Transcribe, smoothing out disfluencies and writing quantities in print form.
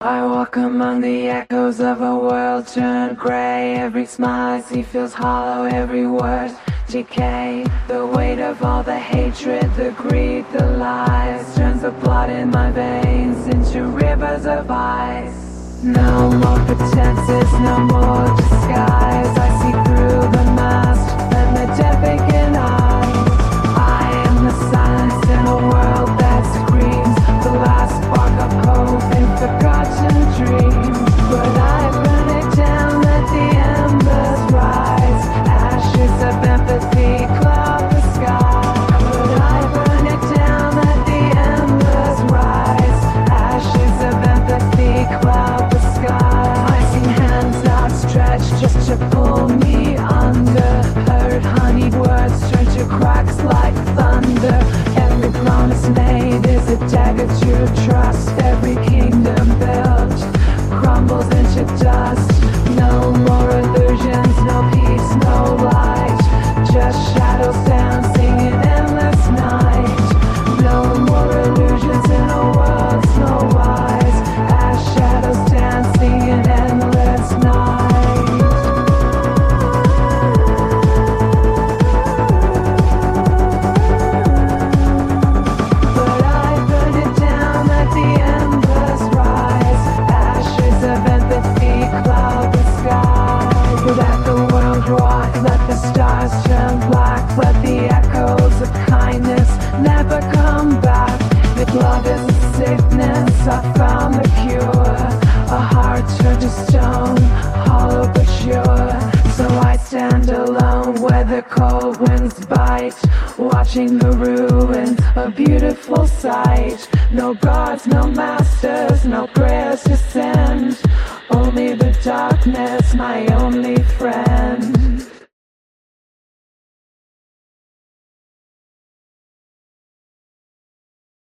I walk among the echoes of a world turned grey. Every smile I see feels hollow, every word decay. The weight of all the hatred, the greed, the lies turns the blood in my veins into rivers of ice. No more pretenses, no more disguise. I see through the mask and the death vacant eyes. I am the silence in a world that screams, the last spark of hope in forgotten dreams. But I burn it down, let the embers rise. Ashes of empathy cloud the sky. But I burn it down, let the embers rise. Ashes of empathy cloud the sky. I see hands outstretched just to pull me under. Heard honeyed words turn to cracks like thunder. Every promise made is a dagger to trust. Every kingdom built crumbles into dust. No more illusions, no peace, no light. Just shadows dancing in endless night. No more illusions in a world snow white. As shadows dancing in endless night. But I burned it down, let the embers rise. Ashes of empathy cloud the sky. Let the world rot, let the stars turn black. Let the echoes of kindness never come back. If love is a sickness, I found the cure. A heart turned to stone, hollow but sure. So I stand alone where the cold winds bite, watching the ruins, a beautiful sight. No gods, no masters, no prayers to send. Only the darkness, my only friend.